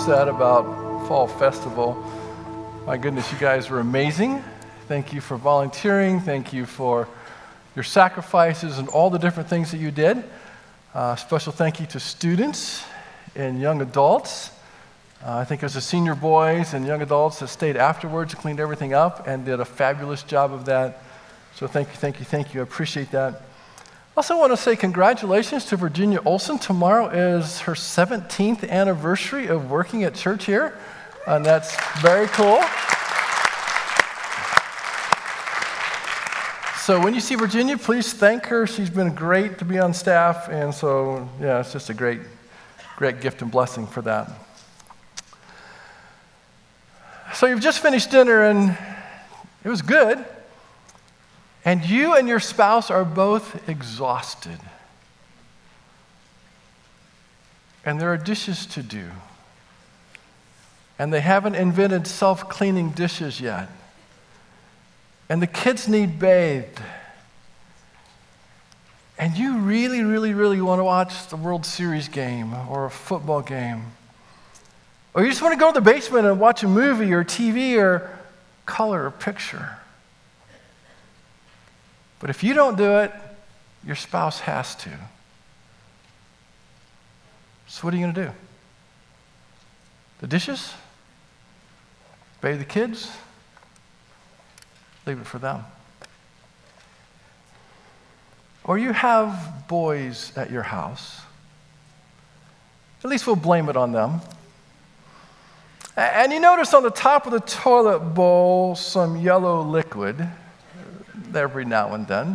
said about Fall Festival. My goodness, you guys were amazing. Thank you for volunteering. Thank you for your sacrifices and all the different things that you did. Special thank you to students and young adults. I think it was the senior boys and young adults that stayed afterwards and cleaned everything up and did a fabulous job of that. So thank you. I appreciate that. I also want to say congratulations to Virginia Olson. Tomorrow is her 17th anniversary of working at church here, and that's very cool. So when you see Virginia, please thank her. She's been great to be on staff, and so, yeah, it's just a great gift and blessing for that. So you've just finished dinner, and it was good. And you and your spouse are both exhausted. And there are dishes to do. And they haven't invented self-cleaning dishes yet. And the kids need bathed. And you really want to watch the World Series game or a football game. Or you just want to go to the basement and watch a movie or TV or color a picture. But if you don't do it, your spouse has to. So what are you going to do? The dishes? Bathe the kids? Leave it for them. Or you have boys at your house. At least we'll blame it on them. And you notice on the top of the toilet bowl some yellow liquid every now and then.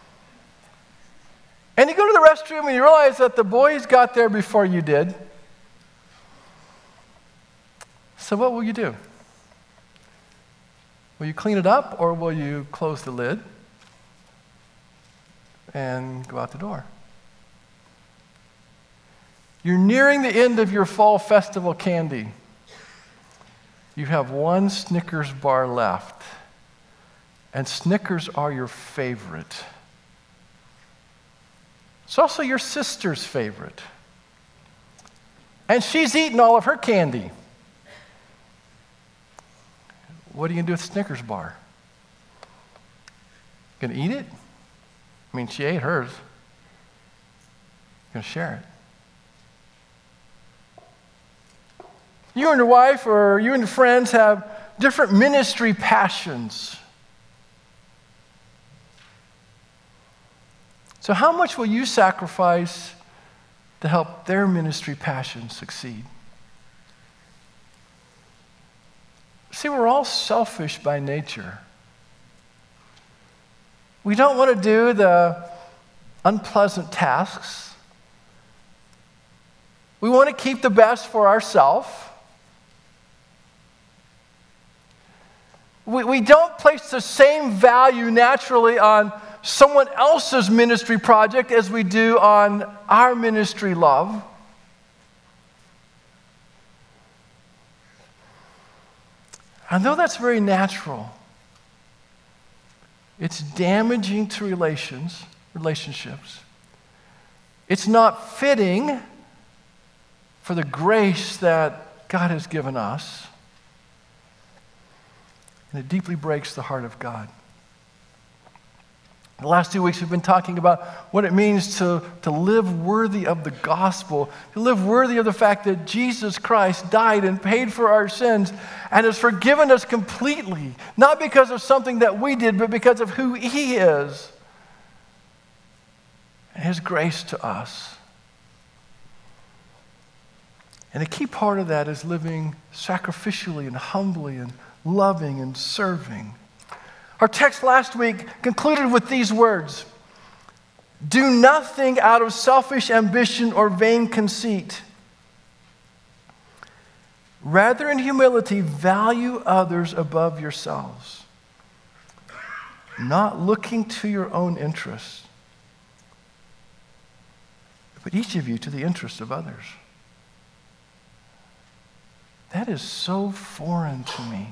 And you go to the restroom and you realize that the boys got there before you did. So what will you do? Will you clean it up, or will you close the lid and go out the door? You're nearing the end of your fall festival candy. You have one Snickers bar left. And Snickers are your favorite. It's also your sister's favorite. And she's eaten all of her candy. What are you going to do with the Snickers bar? Going to eat it? I mean, she ate hers. Going to share it. You and your wife or you and your friends have different ministry passions. So how much will you sacrifice to help their ministry passion succeed? See, we're all selfish by nature. We don't want to do the unpleasant tasks. We want to keep the best for ourselves. We don't place the same value naturally on someone else's ministry project as we do on our ministry love. I know that's very natural. It's damaging to relationships. It's not fitting for the grace that God has given us. And it deeply breaks the heart of God. The last 2 weeks we've been talking about what it means to live worthy of the gospel, to live worthy of the fact that Jesus Christ died and paid for our sins and has forgiven us completely, not because of something that we did, but because of who He is and His grace to us. And a key part of that is living sacrificially and humbly and loving and serving. Our text last week concluded with these words: do nothing out of selfish ambition or vain conceit. Rather, in humility, value others above yourselves, not looking to your own interests, but each of you to the interests of others. That is so foreign to me.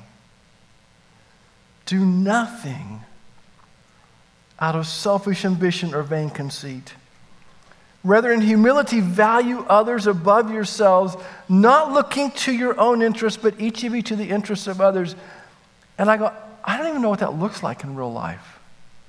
Do nothing out of selfish ambition or vain conceit. Rather, in humility, value others above yourselves, not looking to your own interests, but each of you to the interests of others. And I go, I don't even know what that looks like in real life.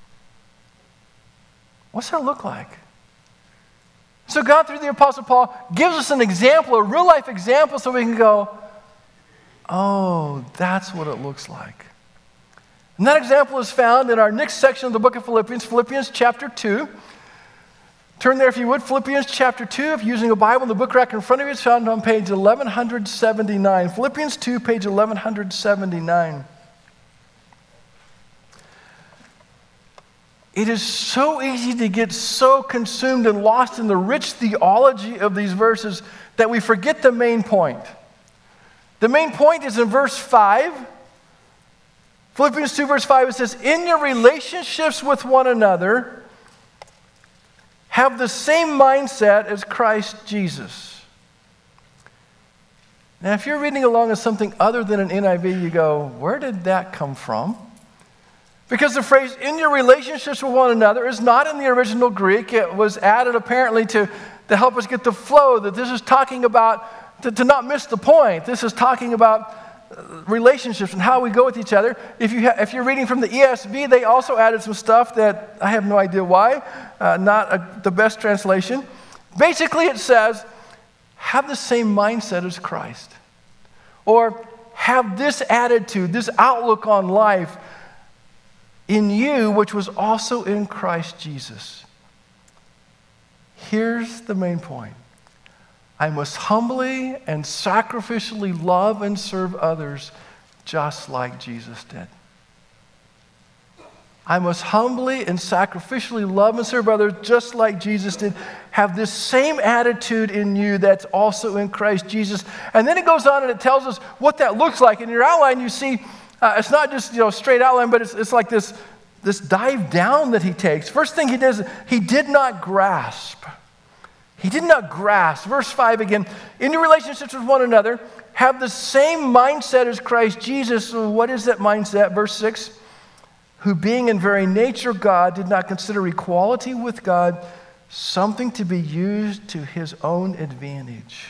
What's that look like? So God, through the Apostle Paul, gives us an example, a real-life example, so we can go, oh, that's what it looks like. And that example is found in our next section of the book of Philippians, Philippians chapter 2. Turn there if you would, Philippians chapter 2. If you're using a Bible, the book rack in front of you is found on page 1179. Philippians 2, page 1179. It is so easy to get so consumed and lost in the rich theology of these verses that we forget the main point. The main point is in verse 5. Philippians 2, verse 5, it says, in your relationships with one another, have the same mindset as Christ Jesus. Now, if you're reading along as something other than an NIV, you go, where did that come from? Because the phrase, in your relationships with one another, is not in the original Greek. It was added apparently to help us get the flow, that this is talking about, to not miss the point, this is talking about relationships and how we go with each other. If you're reading from the ESV, they also added some stuff that I have no idea why, the best translation. Basically, it says, have the same mindset as Christ. Or have this attitude, this outlook on life in you, which was also in Christ Jesus. Here's the main point. I must humbly and sacrificially love and serve others just like Jesus did. I must humbly and sacrificially love and serve others just like Jesus did. Have this same attitude in you that's also in Christ Jesus. And then it goes on and it tells us what that looks like. In your outline, you see, it's not just straight outline, but it's like this dive down that he takes. First thing he does, he did not grasp. He did not grasp. Verse 5 again, in your relationships with one another, have the same mindset as Christ Jesus. So what is that mindset? Verse 6, who being in very nature God, did not consider equality with God something to be used to his own advantage.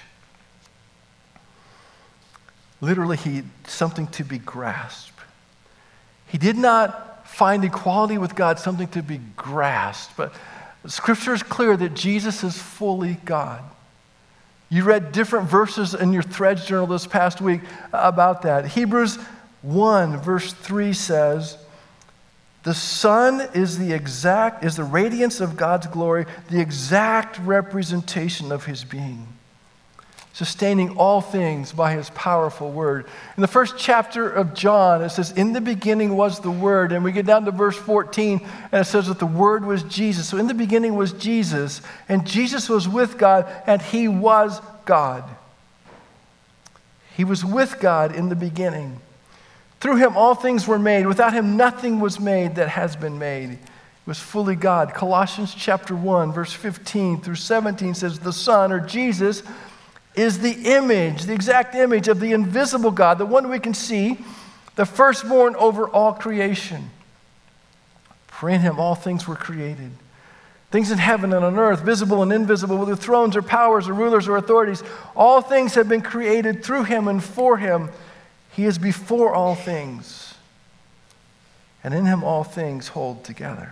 Literally, something to be grasped. He did not find equality with God something to be grasped, but Scripture is clear that Jesus is fully God. You read different verses in your Threads journal this past week about that. Hebrews 1 verse 3 says, the Son is the radiance of God's glory, the exact representation of his being, sustaining all things by his powerful word. In the first chapter of John, it says, in the beginning was the Word. And we get down to verse 14, and it says that the Word was Jesus. So in the beginning was Jesus, and Jesus was with God, and he was God. He was with God in the beginning. Through him all things were made. Without him nothing was made that has been made. He was fully God. Colossians chapter 1, verse 15 through 17 says, the Son, or Jesus, is the image, the exact image of the invisible God, the one we can see, the firstborn over all creation. For in him all things were created. Things in heaven and on earth, visible and invisible, whether thrones or powers or rulers or authorities. All things have been created through him and for him. He is before all things. And in him all things hold together.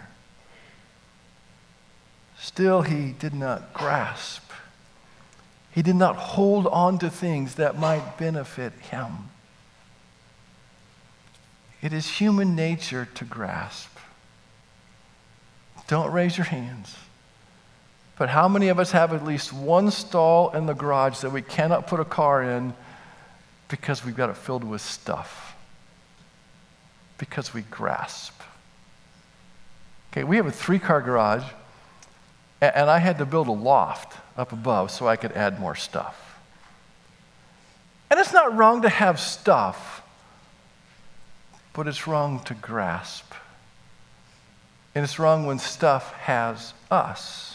Still he did not grasp. He did not hold on to things that might benefit him. It is human nature to grasp. Don't raise your hands. But how many of us have at least one stall in the garage that we cannot put a car in because we've got it filled with stuff? Because we grasp. Okay, we have a 3-car garage, and I had to build a loft up above so I could add more stuff. And it's not wrong to have stuff, but it's wrong to grasp. And it's wrong when stuff has us.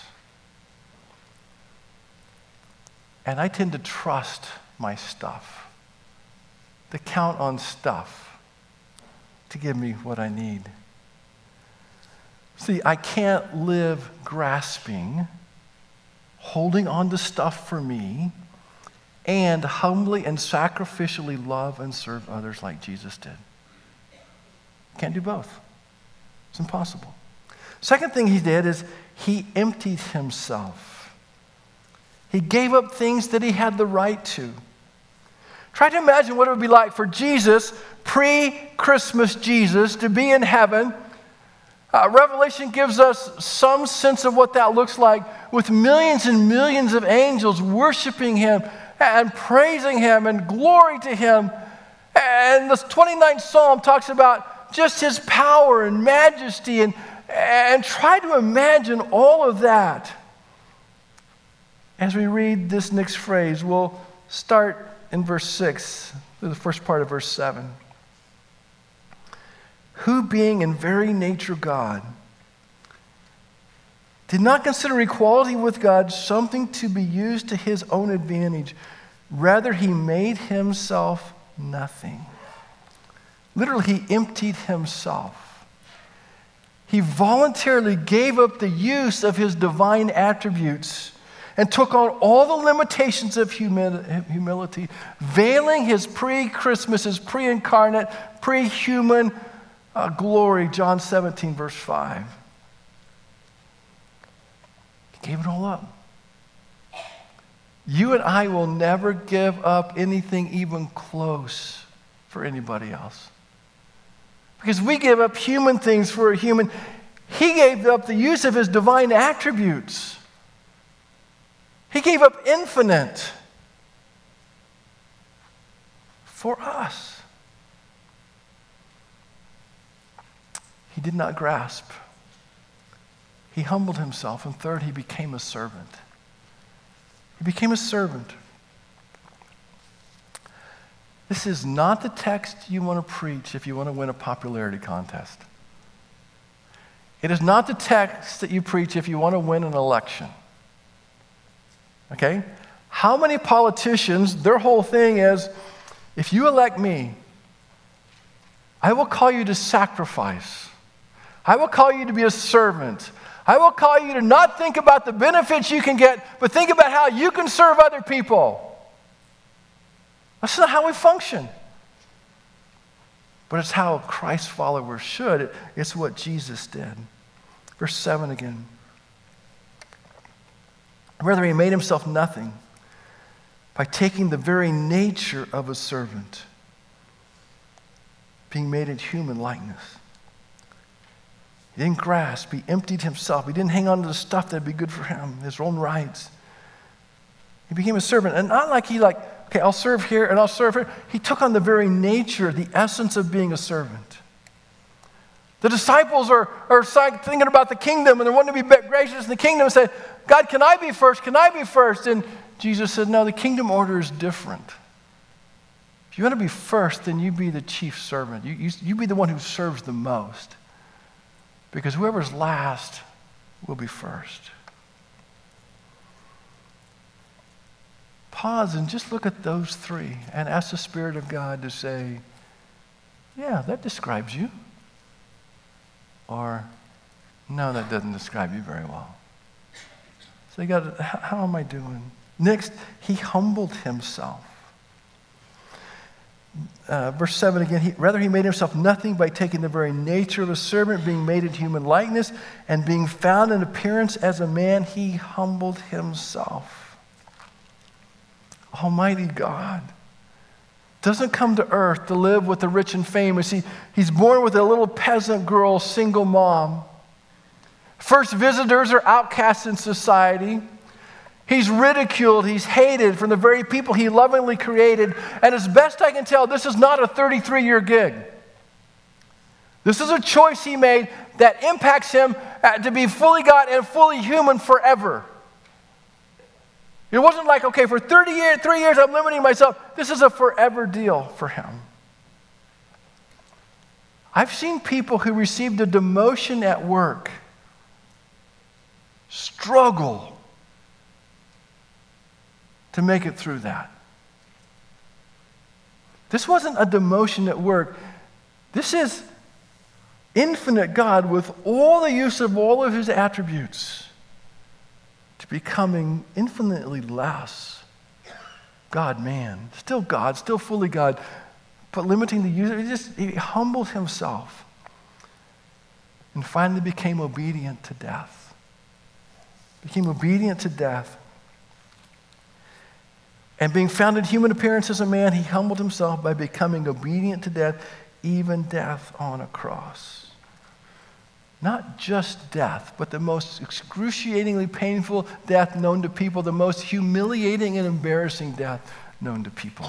And I tend to trust my stuff, to count on stuff to give me what I need. See, I can't live grasping holding on to stuff for me, and humbly and sacrificially love and serve others like Jesus did. Can't do both. It's impossible. Second thing he did is he emptied himself. He gave up things that he had the right to. Try to imagine what it would be like for Jesus, pre-Christmas Jesus, to be in heaven. Revelation gives us some sense of what that looks like, with millions and millions of angels worshiping him and praising him and glory to him. And this 29th Psalm talks about just his power and majesty, and try to imagine all of that. As we read this next phrase, we'll start in verse 6, the first part of verse 7. Who, being in very nature God, did not consider equality with God something to be used to his own advantage. Rather, he made himself nothing. Literally, he emptied himself. He voluntarily gave up the use of his divine attributes and took on all the limitations of humility, veiling his pre-Christmas, his pre-incarnate, pre-human glory. John 17, verse 5. He gave it all up. You and I will never give up anything even close for anybody else. Because we give up human things for a human. He gave up the use of his divine attributes. He gave up infinite for us. He did not grasp. He humbled himself. And third, he became a servant. He became a servant. This is not the text you want to preach if you want to win a popularity contest. It is not the text that you preach if you want to win an election. Okay? How many politicians, their whole thing is, if you elect me, I will call you to sacrifice. I will call you to be a servant. I will call you to not think about the benefits you can get, but think about how you can serve other people. That's not how we function. But it's how Christ followers should. It's what Jesus did. Verse 7 again. Rather, he made himself nothing by taking the very nature of a servant, being made in human likeness. He didn't grasp. He emptied himself. He didn't hang on to the stuff that would be good for him, his own rights. He became a servant. And not like okay, I'll serve here and I'll serve here. He took on the very nature, the essence of being a servant. The disciples are thinking about the kingdom, and they're wanting to be gracious in the kingdom, and say, God, can I be first? Can I be first? And Jesus said, no, the kingdom order is different. If you want to be first, then you be the chief servant. You be the one who serves the most. Because whoever's last will be first. Pause and just look at those three and ask the Spirit of God to say, yeah, that describes you. Or, no, that doesn't describe you very well. So you got to, how am I doing? Next, he humbled himself. Verse 7 again, rather he made himself nothing by taking the very nature of a servant, being made in human likeness, and being found in appearance as a man, he humbled himself. Almighty God doesn't come to earth to live with the rich and famous. He's born with a little peasant girl, single mom. First visitors are outcasts in society. He's ridiculed, he's hated from the very people he lovingly created. And as best I can tell, this is not a 33-year gig. This is a choice he made that impacts him to be fully God and fully human forever. It wasn't like, okay, for 3 years I'm limiting myself. This is a forever deal for him. I've seen people who received a demotion at work struggle to make it through that. This wasn't a demotion at work. This is infinite God with all the use of all of his attributes to becoming infinitely less. God-man, still God, still fully God, but limiting the use. He humbled himself and finally became obedient to death. Became obedient to death. And being found in human appearance as a man, he humbled himself by becoming obedient to death, even death on a cross. Not just death, but the most excruciatingly painful death known to people, the most humiliating and embarrassing death known to people.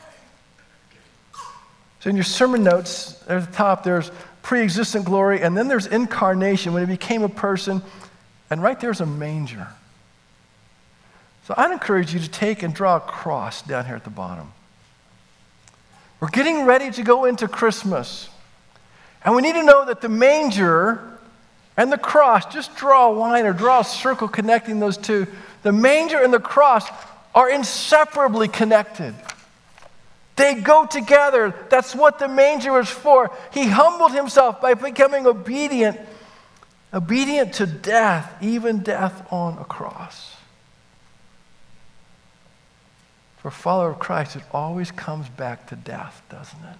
So in your sermon notes, at the top, there's pre-existent glory, and then there's incarnation, when he became a person, and right there's a manger. So I'd encourage you to take and draw a cross down here at the bottom. We're getting ready to go into Christmas, and we need to know that the manger and the cross, just draw a line or draw a circle connecting those two. The manger and the cross are inseparably connected. They go together. That's what the manger is for. He humbled himself by becoming obedient to death, even death on a cross. For a follower of Christ, it always comes back to death, doesn't it?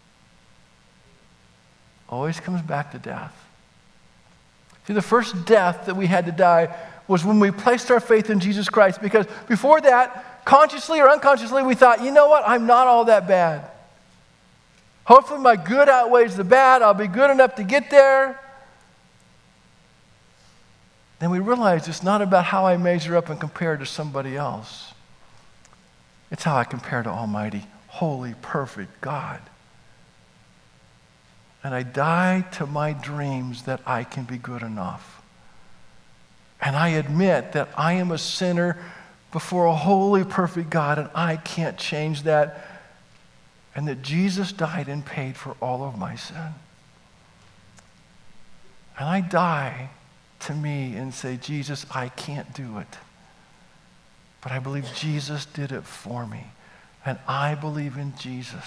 Always comes back to death. See, the first death that we had to die was when we placed our faith in Jesus Christ, because before that, consciously or unconsciously, we thought, you know what, I'm not all that bad. Hopefully my good outweighs the bad. I'll be good enough to get there. Then we realized it's not about how I measure up and compare to somebody else. It's how I compare to Almighty, holy, perfect God. And I die to my dreams that I can be good enough. And I admit that I am a sinner before a holy, perfect God, and I can't change that. And that Jesus died and paid for all of my sin. And I die to me and say, Jesus, I can't do it. But I believe Jesus did it for me. And I believe in Jesus.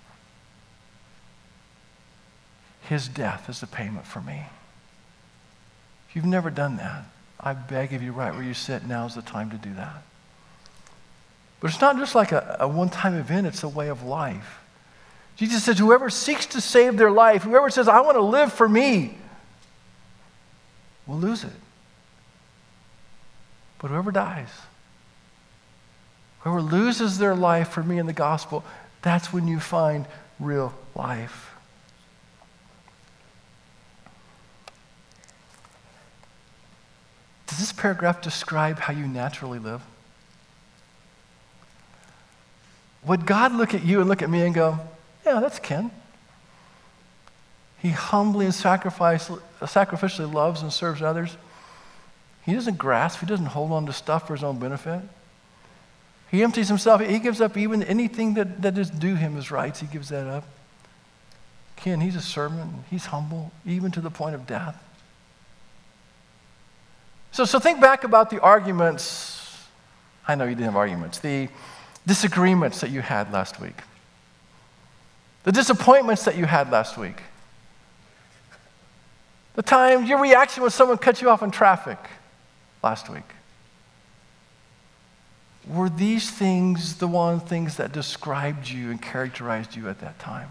His death is the payment for me. If you've never done that, I beg of you, right where you sit, now's the time to do that. But it's not just like a one-time event, it's a way of life. Jesus says, whoever seeks to save their life, whoever says, I want to live for me, will lose it. But whoever dies, whoever loses their life for me in the gospel, that's when you find real life. Does this paragraph describe how you naturally live? Would God look at you and look at me and go, yeah, that's Ken. He humbly and sacrificially loves and serves others. He doesn't grasp. He doesn't hold on to stuff for his own benefit. He empties himself. He gives up even anything that is due him as rights. He gives that up. Ken, he's a servant. He's humble, even to the point of death. So think back about the arguments. I know you didn't have arguments. The disagreements that you had last week. The disappointments that you had last week. The time, your reaction when someone cut you off in traffic last week. Were these things the things that described you and characterized you at that time?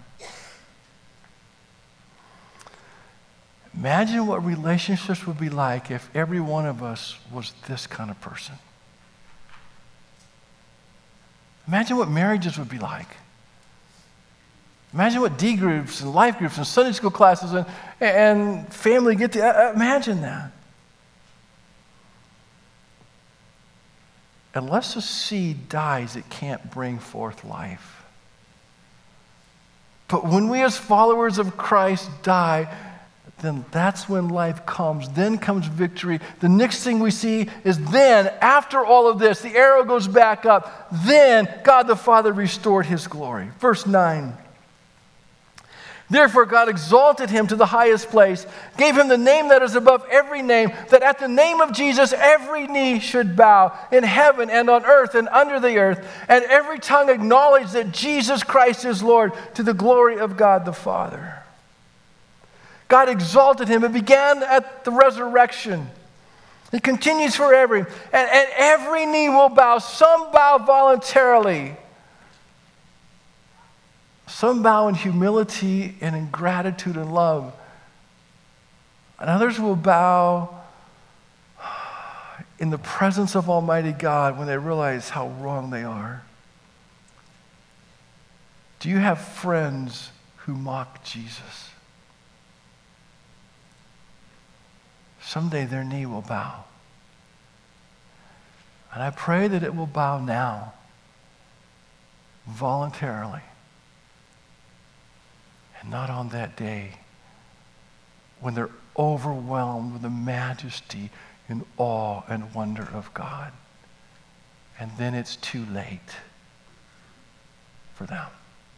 Imagine what relationships would be like if every one of us was this kind of person. Imagine what marriages would be like. Imagine what D groups and life groups and Sunday school classes and family get to. Imagine that. Unless a seed dies, it can't bring forth life. But when we as followers of Christ die, then that's when life comes. Then comes victory. The next thing we see is then, after all of this, the arrow goes back up. Then God the Father restored his glory. Verse 9. Therefore God exalted him to the highest place, gave him the name that is above every name, that at the name of Jesus every knee should bow, in heaven and on earth and under the earth, and every tongue acknowledge that Jesus Christ is Lord, to the glory of God the Father. God exalted him. It began at the resurrection. It continues forever. And every knee will bow. Some bow voluntarily. Some bow in humility and in gratitude and love. And others will bow in the presence of Almighty God when they realize how wrong they are. Do you have friends who mock Jesus? Someday their knee will bow. And I pray that it will bow now, voluntarily, and not on that day when they're overwhelmed with the majesty and awe and wonder of God. And then it's too late for them.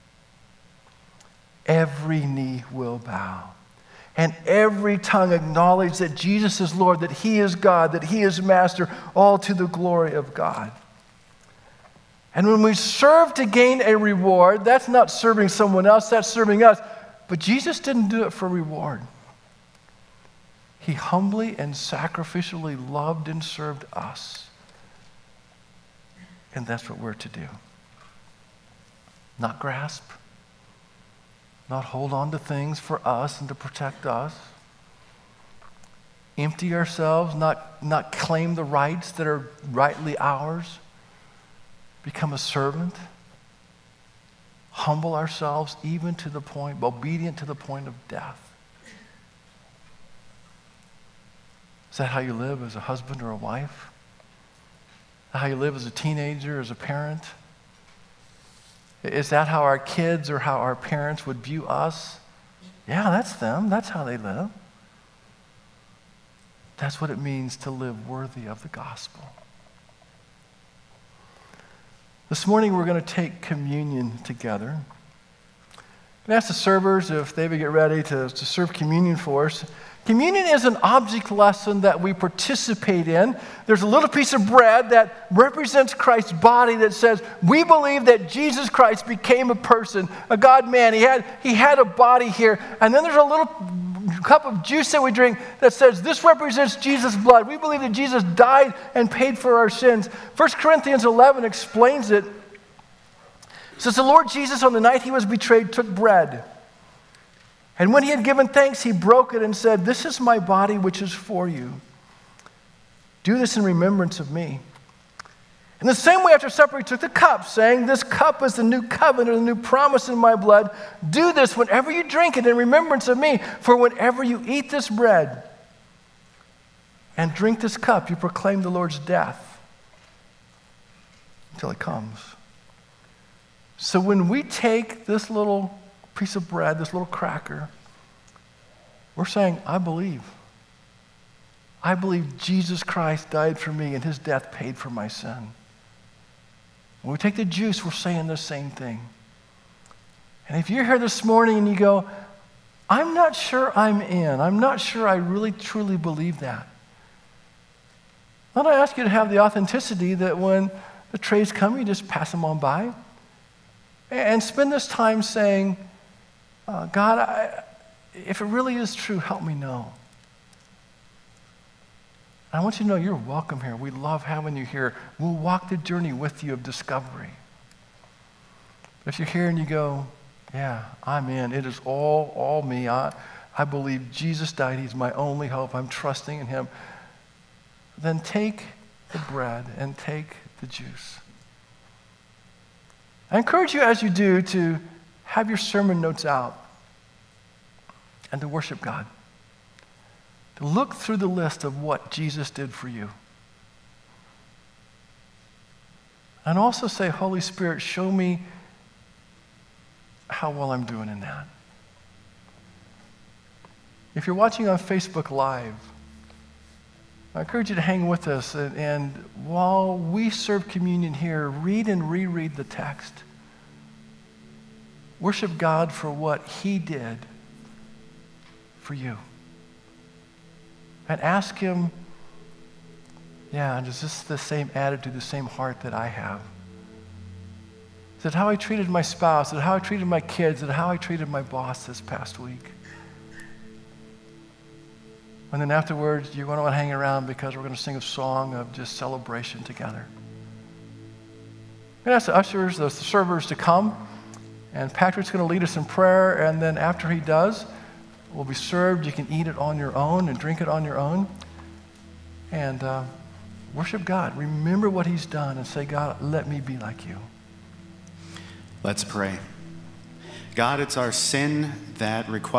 Every knee will bow. And every tongue acknowledge that Jesus is Lord, that He is God, that He is Master, all to the glory of God. And when we serve to gain a reward, that's not serving someone else, that's serving us. But Jesus didn't do it for reward. He humbly and sacrificially loved and served us. And that's what we're to do. Not grasp. Not hold on to things for us and to protect us. Empty ourselves, not claim the rights that are rightly ours. Become a servant. Humble ourselves even to the point, obedient to the point of death. Is that how you live as a husband or a wife? Is that how you live as a teenager, as a parent? Is that how our kids or how our parents would view us? Yeah, that's them. That's how they live. That's what it means to live worthy of the gospel. This morning we're going to take communion together. I'm going to ask the servers if they would get ready to serve communion for us. Communion is an object lesson that we participate in. There's a little piece of bread that represents Christ's body that says, we believe that Jesus Christ became a person, a God-man. He had a body here. And then there's a little cup of juice that we drink that says, this represents Jesus' blood. We believe that Jesus died and paid for our sins. 1 Corinthians 11 explains it. It says, the Lord Jesus, on the night He was betrayed, took bread. And when He had given thanks, He broke it and said, this is my body which is for you. Do this in remembrance of me. In the same way, after supper, He took the cup, saying, this cup is the new covenant, the new promise in my blood. Do this whenever you drink it in remembrance of me. For whenever you eat this bread and drink this cup, you proclaim the Lord's death until He comes. So when we take this little piece of bread, this little cracker, we're saying, I believe. I believe Jesus Christ died for me and His death paid for my sin. When we take the juice, we're saying the same thing. And if you're here this morning and you go, I'm not sure I'm in. I'm not sure I really truly believe that. Then I ask you to have the authenticity that when the trays come, you just pass them on by. And spend this time saying, God, if it really is true, help me know. I want you to know you're welcome here. We love having you here. We'll walk the journey with you of discovery. If you're here and you go, yeah, I'm in. It is all me. I believe Jesus died. He's my only hope. I'm trusting in Him. Then take the bread and take the juice. I encourage you as you do to have your sermon notes out and to worship God. To look through the list of what Jesus did for you. And also say, Holy Spirit, show me how well I'm doing in that. If you're watching on Facebook Live, I encourage you to hang with us. And while we serve communion here, read and reread the text. Worship God for what He did for you. And ask Him, is this the same attitude, the same heart that I have? Is it how I treated my spouse? Is it how I treated my kids? Is it how I treated my boss this past week? And then afterwards, you're going to want to hang around because we're going to sing a song of just celebration together. I'm going to ask the ushers, the servers to come. And Patrick's going to lead us in prayer. And then after he does, we'll be served. You can eat it on your own and drink it on your own. And worship God. Remember what he's done and say, God, let me be like you. Let's pray. God, it's our sin that requires